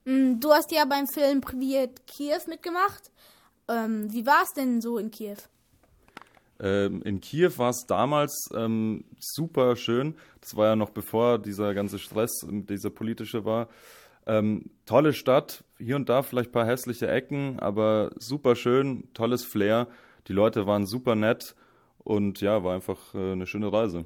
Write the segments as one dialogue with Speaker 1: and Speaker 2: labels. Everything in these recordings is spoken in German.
Speaker 1: Du hast ja beim Film Privet Kiew mitgemacht. Wie war es denn so in Kiew?
Speaker 2: In Kiew war es damals super schön. Das war ja noch bevor dieser ganze Stress, dieser politische war. Tolle Stadt, hier und da vielleicht ein paar hässliche Ecken, aber super schön, tolles Flair. Die Leute waren super nett und ja, war einfach eine schöne Reise.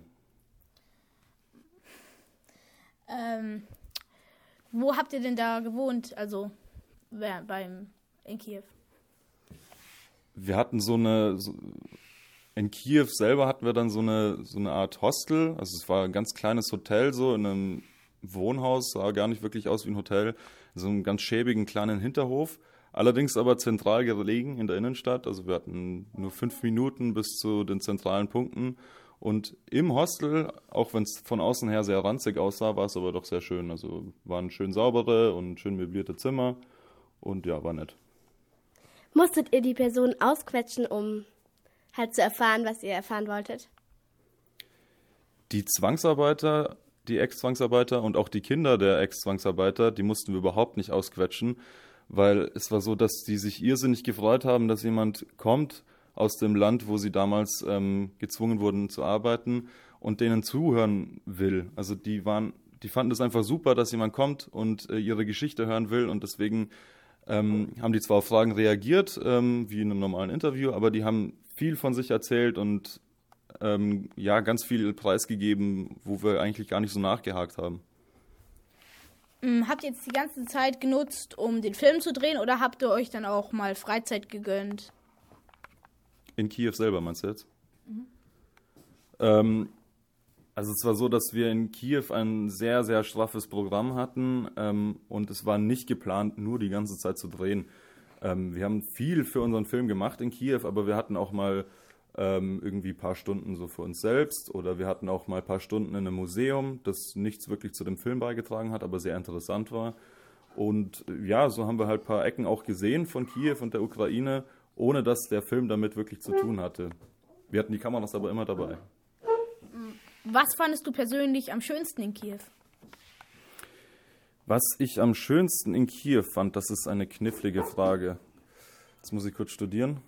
Speaker 1: Wo habt ihr denn da gewohnt? Also in Kiew?
Speaker 2: Wir hatten in Kiew selber hatten wir dann so eine Art Hostel. Also es war ein ganz kleines Hotel, so in einem Wohnhaus, sah gar nicht wirklich aus wie ein Hotel, in so einem ganz schäbigen kleinen Hinterhof. Allerdings aber zentral gelegen in der Innenstadt. Also wir hatten nur 5 Minuten bis zu den zentralen Punkten. Und im Hostel, auch wenn es von außen her sehr ranzig aussah, war es aber doch sehr schön. Also waren schön saubere und schön möblierte Zimmer und ja, war nett.
Speaker 3: Musstet ihr die Person ausquetschen, um halt zu erfahren, was ihr erfahren wolltet?
Speaker 2: Die Zwangsarbeiter, die Ex-Zwangsarbeiter und auch die Kinder der Ex-Zwangsarbeiter, die mussten wir überhaupt nicht ausquetschen, weil es war so, dass die sich irrsinnig gefreut haben, dass jemand kommt aus dem Land, wo sie damals gezwungen wurden zu arbeiten und denen zuhören will. Also die fanden es einfach super, dass jemand kommt und ihre Geschichte hören will und deswegen haben die zwar auf Fragen reagiert, wie in einem normalen Interview, aber die haben viel von sich erzählt und ja, ganz viel preisgegeben, wo wir eigentlich gar nicht so nachgehakt haben.
Speaker 1: Habt ihr jetzt die ganze Zeit genutzt, um den Film zu drehen, oder habt ihr euch dann auch mal Freizeit gegönnt?
Speaker 2: In Kiew selber, meinst du jetzt? Also es war so, dass wir in Kiew ein sehr, sehr straffes Programm hatten und es war nicht geplant, nur die ganze Zeit zu drehen. Wir haben viel für unseren Film gemacht in Kiew, aber wir hatten auch mal irgendwie ein paar Stunden so für uns selbst oder wir hatten auch mal ein paar Stunden in einem Museum, das nichts wirklich zu dem Film beigetragen hat, aber sehr interessant war. Und ja, so haben wir halt ein paar Ecken auch gesehen von Kiew und der Ukraine, ohne dass der Film damit wirklich zu tun hatte. Wir hatten die Kameras aber immer dabei.
Speaker 1: Was fandest du persönlich am schönsten in Kiew?
Speaker 2: Was ich am schönsten in Kiew fand, das ist eine knifflige Frage. Jetzt muss ich kurz studieren.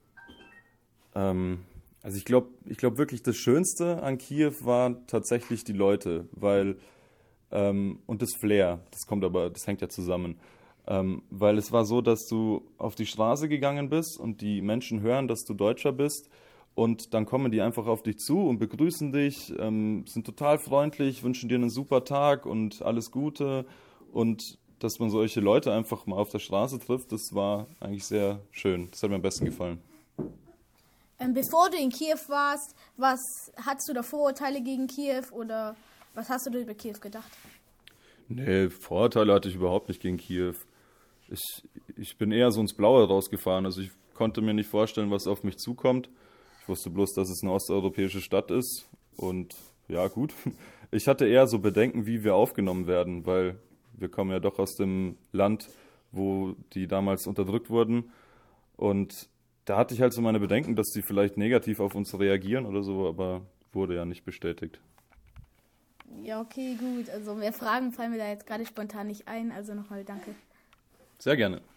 Speaker 2: Also ich glaube wirklich, das Schönste an Kiew war tatsächlich die Leute, weil und das Flair, das hängt ja zusammen. Weil es war so, dass du auf die Straße gegangen bist und die Menschen hören, dass du Deutscher bist und dann kommen die einfach auf dich zu und begrüßen dich, sind total freundlich, wünschen dir einen super Tag und alles Gute und dass man solche Leute einfach mal auf der Straße trifft, das war eigentlich sehr schön. Das hat mir am besten gefallen.
Speaker 1: Bevor du in Kiew warst, was hattest du da Vorurteile gegen Kiew oder was hast du über Kiew gedacht?
Speaker 2: Nee, Vorurteile hatte ich überhaupt nicht gegen Kiew. Ich bin eher so ins Blaue rausgefahren. Also ich konnte mir nicht vorstellen, was auf mich zukommt. Ich wusste bloß, dass es eine osteuropäische Stadt ist. Und ja, gut. Ich hatte eher so Bedenken, wie wir aufgenommen werden, weil wir kommen ja doch aus dem Land, wo die damals unterdrückt wurden. Und da hatte ich halt so meine Bedenken, dass sie vielleicht negativ auf uns reagieren oder so, aber wurde ja nicht bestätigt.
Speaker 1: Ja, okay, gut. Also mehr Fragen fallen mir da jetzt gerade spontan nicht ein. Also nochmal danke.
Speaker 2: Sehr gerne.